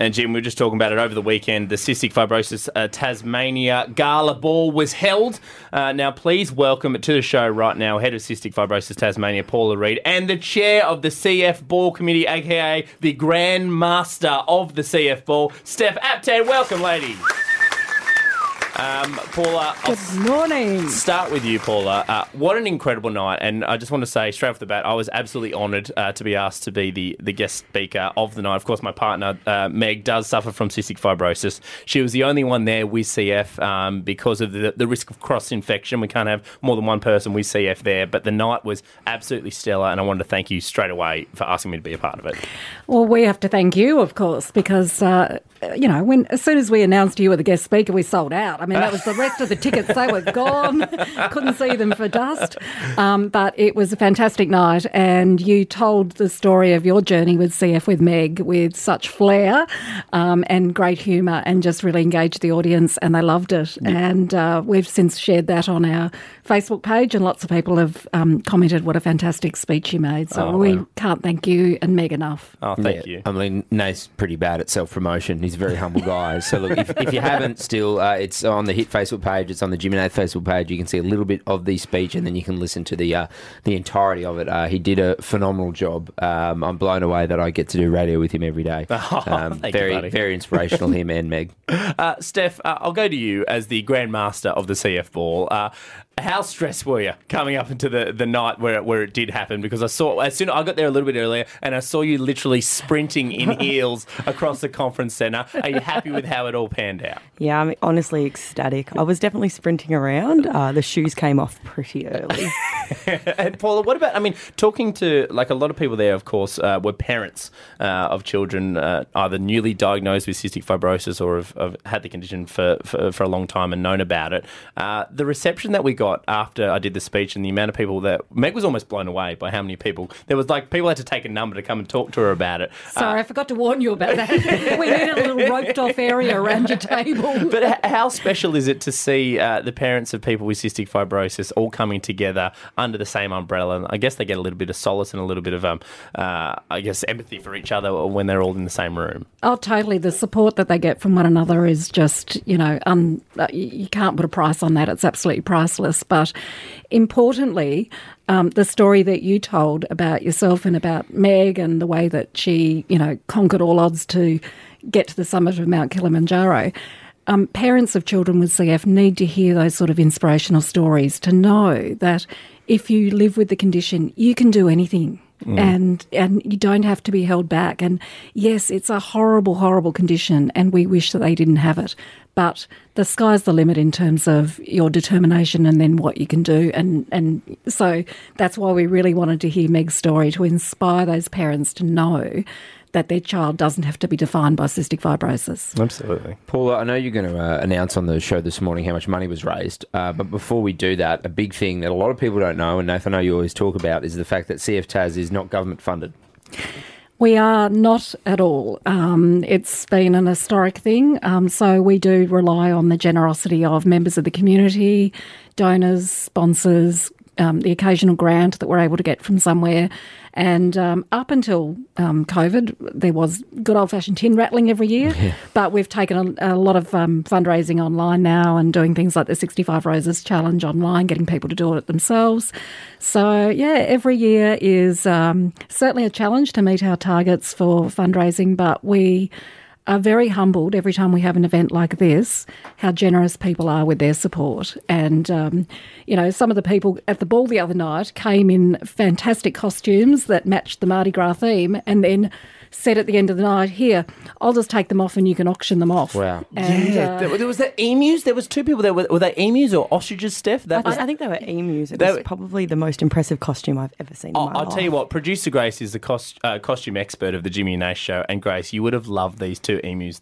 And Jim, we were just talking about it over the weekend. The Cystic Fibrosis Tasmania Gala Ball was held. Now, please welcome to the show right now, Head of Cystic Fibrosis Tasmania, Paula Reid, and the Chair of the CF Ball Committee, aka the Grand Master of the CF Ball, Steph Apted. Welcome, lady. Paula, good morning. Start with you, Paula. What an incredible night. And I just want to say straight off the bat, I was absolutely honoured to be asked to be the guest speaker of the night. Of course, my partner, Meg, does suffer from cystic fibrosis. She was the only one there with CF because of the risk of cross-infection. We can't have more than one person with CF there. But the night was absolutely stellar, and I wanted to thank you straight away for asking me to be a part of it. Well, we have to thank you, of course, because as soon as we announced you were the guest speaker, we sold out. I mean, that was the rest of the tickets. They were gone. Couldn't see them for dust. But it was a fantastic night, and you told the story of your journey with CF with Meg with such flair and great humour, and just really engaged the audience, and they loved it. Yeah. And we've since shared that on our Facebook page, and lots of people have commented what a fantastic speech you made. So we can't thank you and Meg enough. Oh, thank you. I mean, Nate's pretty bad at self-promotion. He's a very humble guy. So look, if you haven't still, it's on the Hit Facebook page, it's on the Jim and Nate Facebook page. You can see a little bit of the speech, and then you can listen to the entirety of it. He did a phenomenal job. I'm blown away that I get to do radio with him every day. Very inspirational, him and Meg. Steph, I'll go to you as the Grand Master of the CF Ball. How stressed were you coming up into the night where it did happen? Because I got there a little bit earlier, and I saw you literally sprinting in heels across the conference centre. Are you happy with how it all panned out? Yeah, I'm honestly ecstatic. I was definitely sprinting around. The shoes came off pretty early. And Paula, what about, talking to, like, a lot of people there, of course, were parents of children either newly diagnosed with cystic fibrosis or have had the condition for a long time and known about it. The reception that we got after I did the speech, and the amount of people that Meg was almost blown away by how many people. There was people had to take a number to come and talk to her about it. Sorry, I forgot to warn you about that. We need a little roped off area around your table. But how special is it to see the parents of people with cystic fibrosis all coming together under the same umbrella? And I guess they get a little bit of solace and a little bit of empathy for each other when they're all in the same room. Oh, totally. The support that they get from one another is just, you can't put a price on that. It's absolutely priceless. But importantly, the story that you told about yourself and about Meg and the way that she, conquered all odds to get to the summit of Mount Kilimanjaro, parents of children with CF need to hear those sort of inspirational stories to know that if you live with the condition, you can do anything. And you don't have to be held back. And yes, it's a horrible, horrible condition, and we wish that they didn't have it. But the sky's the limit in terms of your determination and then what you can do. And so that's why we really wanted to hear Meg's story, to inspire those parents to know that their child doesn't have to be defined by cystic fibrosis. Absolutely. Paula, I know you're going to announce on the show this morning how much money was raised, but before we do that, a big thing that a lot of people don't know, and Nathan, I know you always talk about, is the fact that CF Tas is not government funded. We are not at all. It's been an historic thing, so we do rely on the generosity of members of the community, donors, sponsors, the occasional grant that we're able to get from somewhere. And up until COVID, there was good old-fashioned tin rattling every year. Yeah. But we've taken a lot of fundraising online now and doing things like the 65 Roses Challenge online, getting people to do it themselves. So, yeah, every year is certainly a challenge to meet our targets for fundraising, but we are very humbled every time we have an event like this, how generous people are with their support. And, some of the people at the ball the other night came in fantastic costumes that matched the Mardi Gras theme, and then said at the end of the night, here, I'll just take them off and you can auction them off. Wow. And, there was the emus. There was two people there. Were they emus or ostriches, Steph? I think they were emus. It was probably the most impressive costume I've ever seen in my life. I'll tell you what, producer Grace is the costume expert of the Jimmy and Nash show. And Grace, you would have loved these two emus. They were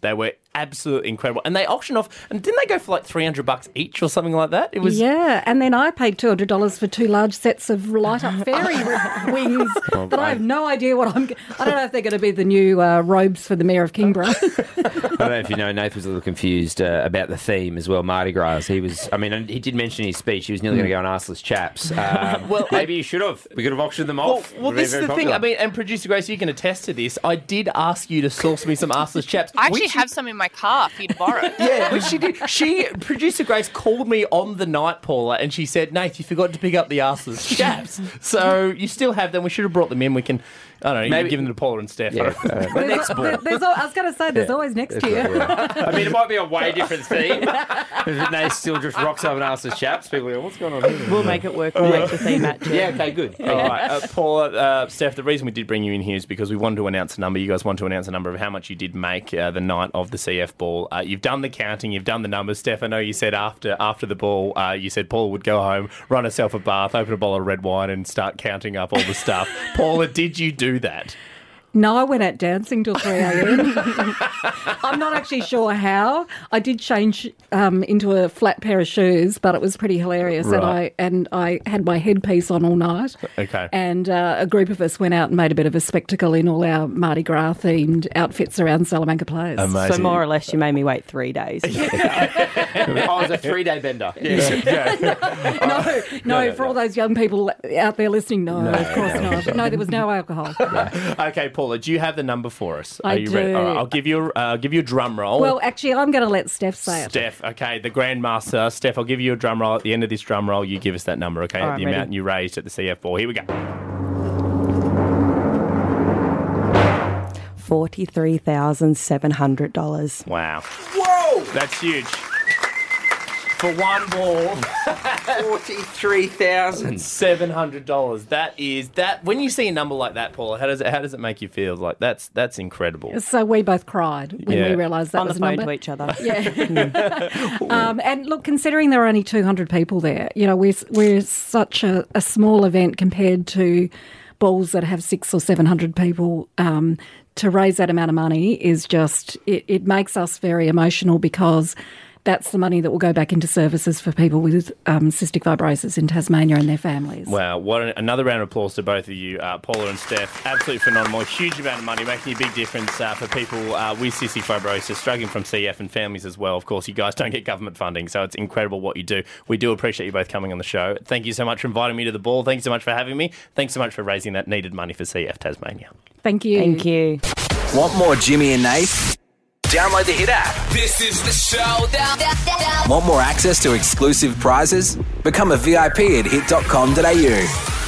absolutely incredible. And they auction off, and didn't they go for like $300 each or something like that? It was Yeah, and then I paid $200 for 2 large sets of light-up fairy wings that I have no idea what I don't know if they're going to be the new robes for the Mayor of Kingborough. I don't know if you know, Nath was a little confused about the theme as well, Mardi Gras. He did mention in his speech he was nearly going to go on Arseless Chaps. Well, maybe you should have. We could have auctioned them off. Well, this is the thing. I mean, and Producer Grace, you can attest to this. I did ask you to source me some Arseless Chaps. I actually have some in my car for you to borrow. Yeah, which she did. Producer Grace called me on the night, Paula, and she said, Nath, you forgot to pick up the Arseless Chaps. So you still have them. We should have brought them in. We can, I don't know, maybe give them to Paula and Steph. Yeah, next ball. I was going to say, there's always next year. I mean, it might be a way different theme. Nath still just rocks up and Arseless Chaps. People go, what's going on here? We'll make it work. We'll make the theme match. Yeah, okay, good. All right, Paula, Steph, the reason we did bring you in here is because we wanted to announce a number. You guys want to announce a number of how much you did make the night of the CF ball. You've done the counting, you've done the numbers. Steph, I know you said after the ball, you said Paula would go home, run herself a bath, open a bottle of red wine and start counting up all the stuff. Paula, did you do that? No, I went out dancing till 3 a.m. I'm not actually sure how. I did change into a flat pair of shoes, but it was pretty hilarious. Right. And I had my headpiece on all night. Okay. And a group of us went out and made a bit of a spectacle in all our Mardi Gras themed outfits around Salamanca Place. Amazing. So more or less, you made me wait 3 days. I was a 3-day bender. No, for all those young people out there listening, no, of course not. No, there was no alcohol. Okay, Paula, do you have the number for us? I Are you do. ready? All right, I'll give you a drum roll. Well, actually, I'm going to let Steph say it. Steph, okay, the Grandmaster. Steph, I'll give you a drum roll. At the end of this drum roll, you give us that number, okay? All At right, the ready. amount you raised at the CF ball. Here we go. $43,700. Wow. Whoa! That's huge. For one ball, $43,000. $700. That is that. When you see a number like that, Paula, how does it make you feel? Like that's incredible. So we both cried when Yeah. we realised that On the was a phone number. to each other. Yeah. And look, considering there are only 200 people there, you know, we're such a small event compared to balls that have 600 or 700 people. To raise that amount of money is just it makes us very emotional because that's the money that will go back into services for people with cystic fibrosis in Tasmania and their families. Wow, another round of applause to both of you, Paula and Steph. Absolutely phenomenal. A huge amount of money, making a big difference for people with cystic fibrosis, struggling from CF and families as well. Of course, you guys don't get government funding, so it's incredible what you do. We do appreciate you both coming on the show. Thank you so much for inviting me to the ball. Thank you so much for having me. Thanks so much for raising that needed money for CF Tasmania. Thank you. Thank you. Want more Jimmy and Nath? Download the Hit app. This is the showdown. Want more access to exclusive prizes? Become a VIP at hit.com.au.